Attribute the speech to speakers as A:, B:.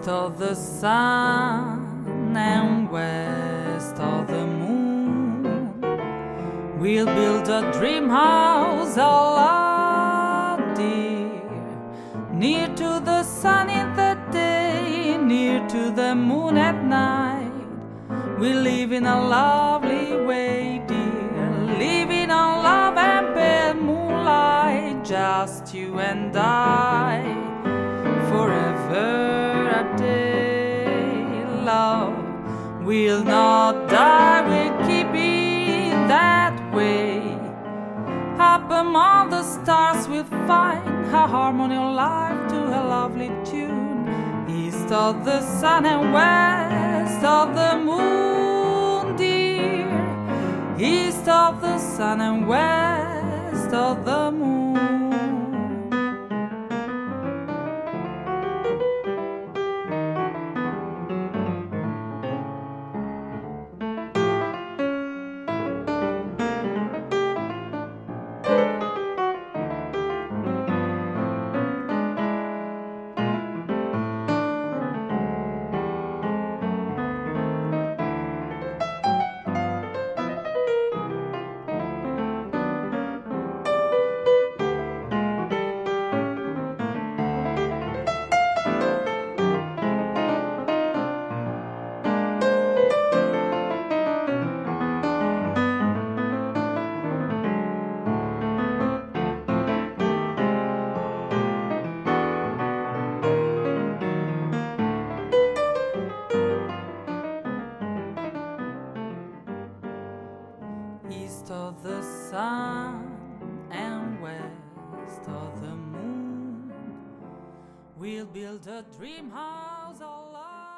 A: East of the sun and west of the moon, we'll build a dream house, Allah dear, near to the sun in the day, near to the moon at night. We live in a lovely way, dear, living on love and pale moonlight, just you and I, forever a day. Love will not die, we'll keep it that way. Up among the stars we'll find a harmony of life to a lovely tune. East of the sun and west of the moon, dear. East of the sun and west of the moon. East of the sun and west of the moon, we'll build a dream house, Allah.